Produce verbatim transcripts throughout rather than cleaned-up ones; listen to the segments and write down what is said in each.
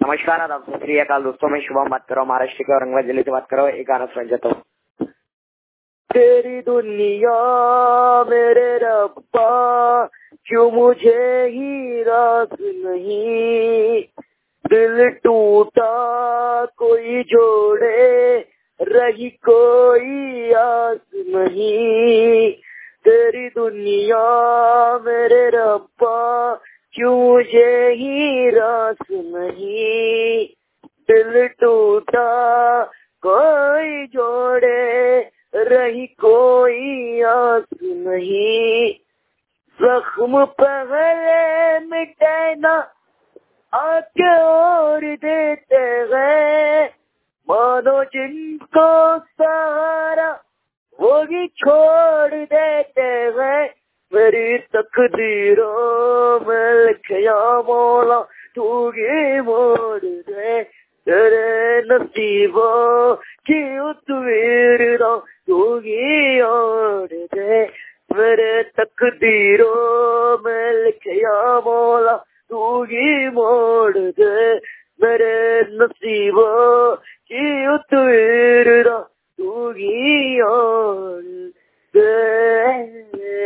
नमस्कार, आदाब, सत श्री अकाल दोस्तों। मैं शुभम बात कर रहा हूँ, महाराष्ट्र के औरंगाबाद जिले से बात कर रहा हूँ। एक गाना सुन जाता हूँ। तेरी दुनिया मेरे रब्बा, क्यों मुझे ही रास नहीं, दिल टूटा कोई जोड़े, रही कोई आस नहीं। तेरी दुनिया मेरे रब्बा, क्यों मुझे ही रास नहीं, दिल टूटा कोई जोड़े, रही कोई आस नहीं। जख्म पहले मिटे ना, आके और देते गए, मानो जिनको सहारा वो भी छोड़ देते गए। मेरी तकदीरों में लिखया मौला, तू ही मोड़ दे, तेरे नसीबों की तस्वीर तू ही ओढ़ दे। मेरे तकदीरों में लिखया मौला, तू ही मोड़ दे, मेरे नसीबों की तस्वीर तू ही ओढ़ दे।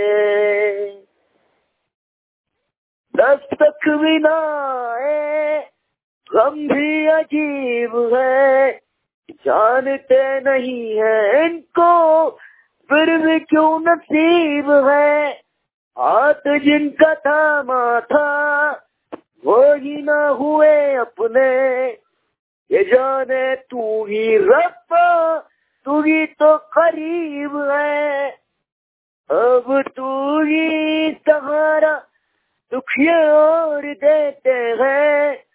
दस्तक बिना है, गम भी अजीब है, जानते नहीं है इनको फिर भी क्यों नसीब है। हाथ जिनका थामा था वो ही ना हुए अपने, ये जाने तू ही रब्बा, तू ही तो करीब है। अब तू ही सहारा दुखिया और देते हैं,